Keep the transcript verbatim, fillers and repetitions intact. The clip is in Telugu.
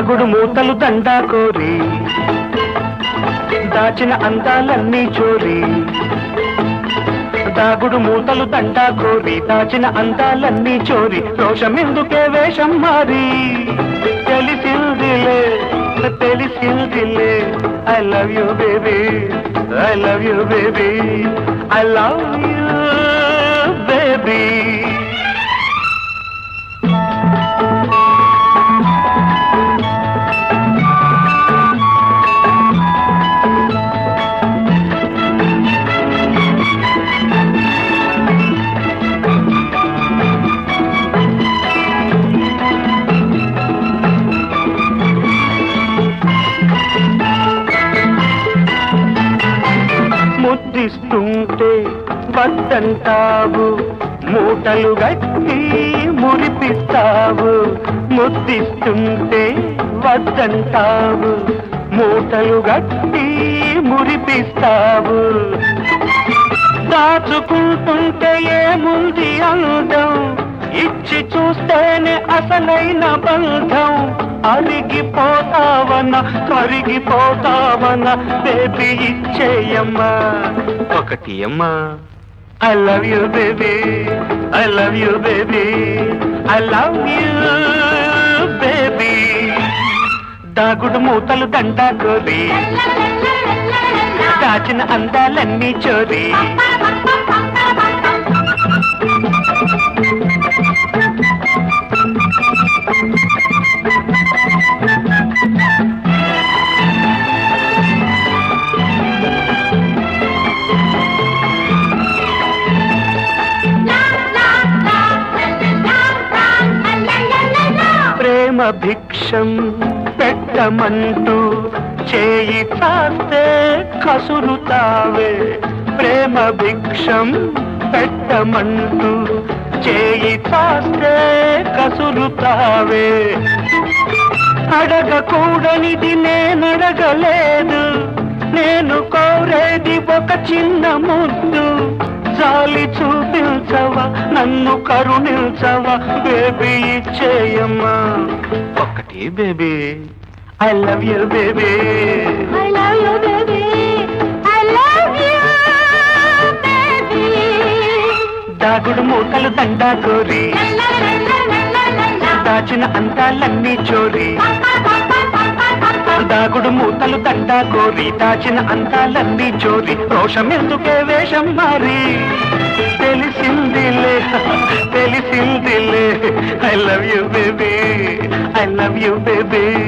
దాగుడు మూతలు దండా కోరి దాచిన అందాలన్నీ చోరీ దాగుడు మూతలు దండా కోరి దాచిన అందాలన్నీ చోరీ రోషమెందుకే వేషం మారి తెలిసిందిలే తెలిసిందిలే I love you baby I love you baby I love you baby ముద్దిస్తుంటే వద్దంటావు మూటలు గట్టి మురిపిస్తావు ముద్దిస్తుంటే వద్దంటావు మూటలు గట్టి మురిపిస్తావు దాచుకుంటుంటే ఏముంది అందం ఇచ్చి చూస్తేనే అసలైన బంధం అరిగిపోతావన కరిగిపోతావన బేబీ ఇచ్చేయమ్మా ఒకటి అమ్మా I love you baby I love you baby I love you baby దాగుడు మూతలు దండా కోరి దాచిన అందాలన్నీ చోరీ ప్రేమ భిక్షం పెట్టమంటూ చేయి చాస్తే కసురుతావే ప్రేమ భిక్షం పెట్టమంటూ చేయి చాస్తే కసురుతావే అడగకూడనిది నేనడగలేదు నేను కోరేది ఒక చిన్న ముద్దు జాలి చూపించవా నన్ను కరుణించవా బేబీ ఇచ్చేయమ్మా ఒకటి baby I love you baby I love you, baby. I love you, baby. దాగుడు మూతలు దండా కోరి La la la la la la la. దాచిన అందాలన్నీ చోరీ దాగుడు మూతలు దండా కోరి దాచిన అందాలన్నీ చోరీ రోషమెందుకే వేషం మారి తెలిసిందిలే తెలిసిందిలే I love you baby I love you baby